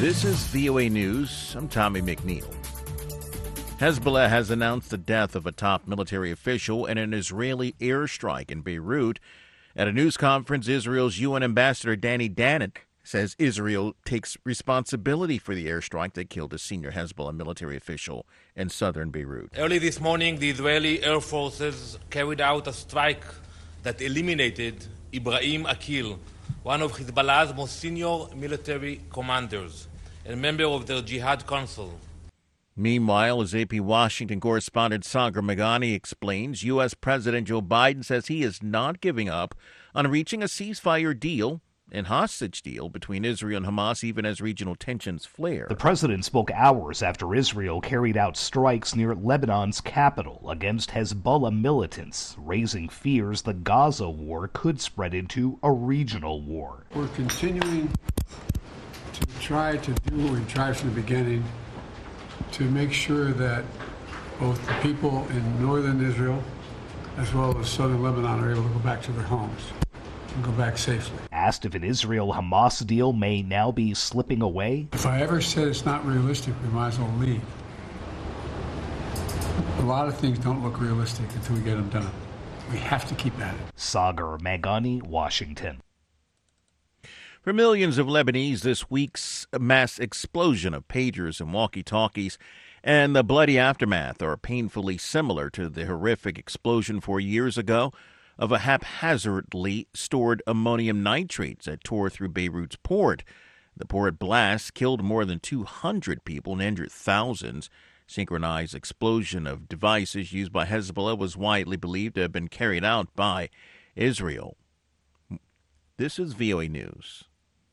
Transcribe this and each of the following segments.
This is VOA News. I'm Tommy McNeil. Hezbollah has announced the death of a top military official in an Israeli airstrike in Beirut. At a news conference, Israel's UN ambassador Danny Danon says Israel takes responsibility for the airstrike that killed a senior Hezbollah military official in southern Beirut. Early this morning, the Israeli Air Forces carried out a strike that eliminated Ibrahim Akil, one of Hezbollah's most senior military commanders, and member of their Jihad Council. Meanwhile, as AP Washington correspondent Sagar Meghani explains, U.S. President Joe Biden says he is not giving up on reaching a ceasefire deal and hostage deal between Israel and Hamas, even as regional tensions flare. The president spoke hours after Israel carried out strikes near Lebanon's capital against Hezbollah militants, raising fears the Gaza war could spread into a regional war. We're continuing to try to do what we tried from the beginning, to make sure that both the people in northern Israel as well as southern Lebanon are able to go back to their homes and go back safely. Asked if an Israel-Hamas deal may now be slipping away, if I ever said it's not realistic, we might as well leave. A lot of things don't look realistic until we get them done. We have to keep at it. Sagar Meghani, Washington. For millions of Lebanese, this week's mass explosion of pagers and walkie-talkies and the bloody aftermath are painfully similar to the horrific explosion 4 years ago of a haphazardly stored ammonium nitrates that tore through Beirut's port. The port blast killed more than 200 people and injured thousands. Synchronized explosion of devices used by Hezbollah was widely believed to have been carried out by Israel. This is VOA News.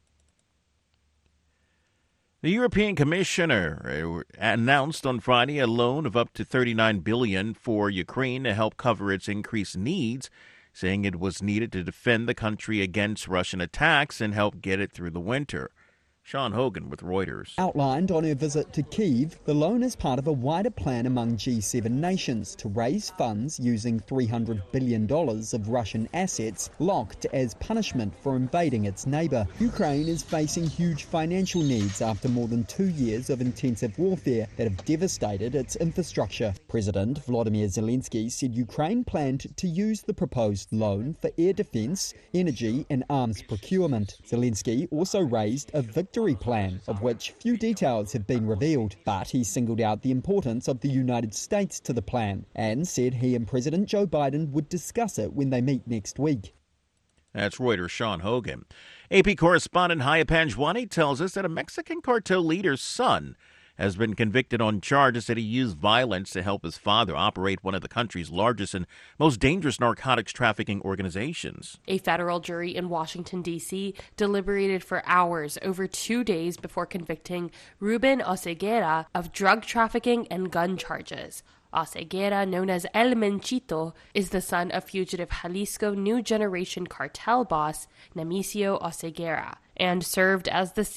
The European Commissioner announced on Friday a loan of up to $39 billion for Ukraine to help cover its increased needs, saying it was needed to defend the country against Russian attacks and help get it through the winter. Sean Hogan with Reuters. Outlined on her visit to Kyiv, the loan is part of a wider plan among G7 nations to raise funds using $300 billion of Russian assets locked as punishment for invading its neighbour. Ukraine is facing huge financial needs after more than 2 years of intensive warfare that have devastated its infrastructure. President Volodymyr Zelensky said Ukraine planned to use the proposed loan for air defence, energy and arms procurement. Zelensky also raised a victory plan, of which few details have been revealed, but he singled out the importance of the United States to the plan and said he and President Joe Biden would discuss it when they meet next week. That's Reuters' Sean Hogan. AP correspondent Haya Panjwani tells us that a Mexican cartel leader's son has been convicted on charges that he used violence to help his father operate one of the country's largest and most dangerous narcotics trafficking organizations. A federal jury in Washington, D.C. deliberated for hours over 2 days before convicting Ruben Oseguera of drug trafficking and gun charges. Oseguera, known as El Menchito, is the son of fugitive Jalisco New Generation cartel boss Nemesio Oseguera, and served as the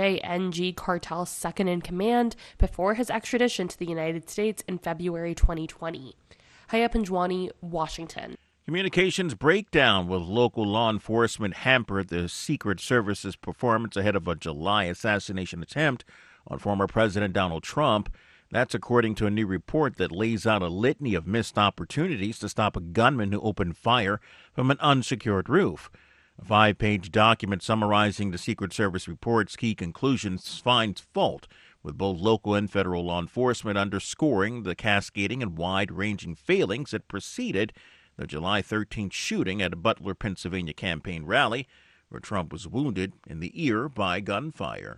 CJNG cartel's second-in-command before his extradition to the United States in February 2020. Haya Panjwani, Washington. Communications breakdown with local law enforcement hampered the Secret Service's performance ahead of a July assassination attempt on former President Donald Trump. That's according to a new report that lays out a litany of missed opportunities to stop a gunman who opened fire from an unsecured roof. A 5-page document summarizing the Secret Service report's key conclusions finds fault with both local and federal law enforcement, underscoring the cascading and wide-ranging failings that preceded the July 13th shooting at a Butler, Pennsylvania campaign rally, where Trump was wounded in the ear by gunfire.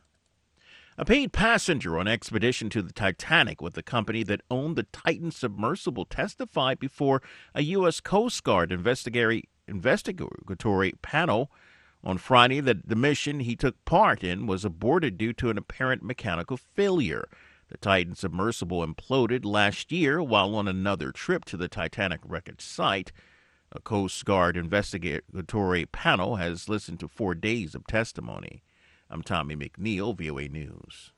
A paid passenger on expedition to the Titanic with the company that owned the Titan submersible testified before a U.S. Coast Guard investigatory panel on Friday that the mission he took part in was aborted due to an apparent mechanical failure. The Titan submersible imploded last year while on another trip to the Titanic wreckage site. A Coast Guard investigatory panel has listened to 4 days of testimony. I'm Tommy McNeil, VOA News.